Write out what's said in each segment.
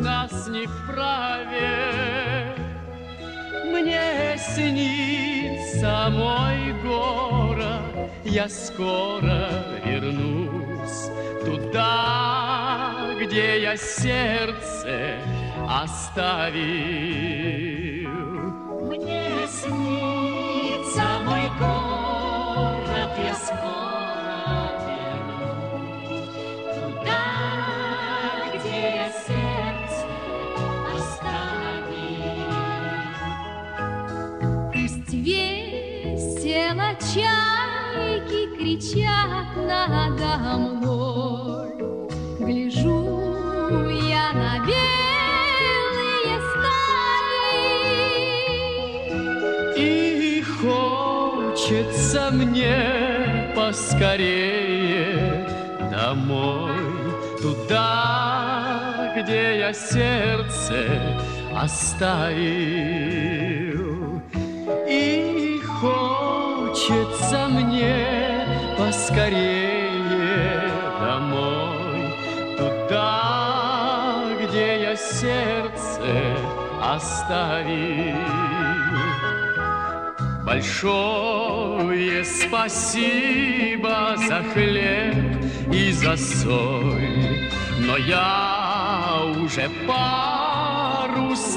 нас не вправе. Мне снится мой город, я скоро вернусь туда, где я сердце оставил. Мне снится мой город, я скоро вернусь туда, где я сердце оставил. Пусть весело чайки кричат надо мной, гляжу я на белые стаи. И хочется мне поскорее домой, туда, где я сердце оставил. И хочется мне поскорее домой, туда, где я сердце оставил. Большое спасибо за хлеб и за соль, но я уже парус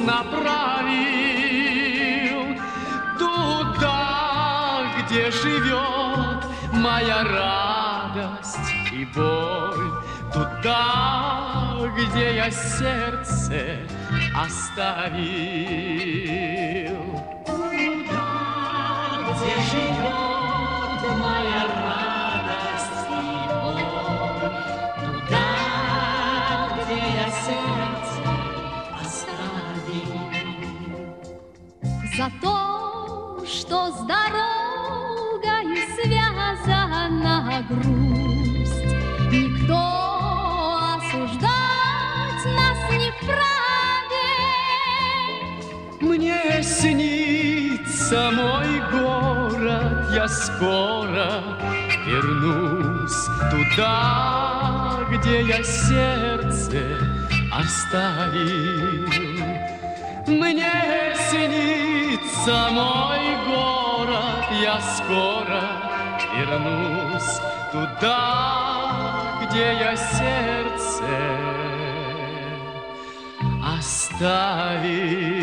направил туда, где живет моя радость и боль, туда, где я сердце оставил. Где живет моя радость и боль, туда, где я сердце оставил. За то, что с дорогою связана грусть, никто осуждать нас не вправе. Мне снится мой город, я скоро вернусь туда, где я сердце оставил. Мне снится мой город, я скоро вернусь туда, где я сердце оставил.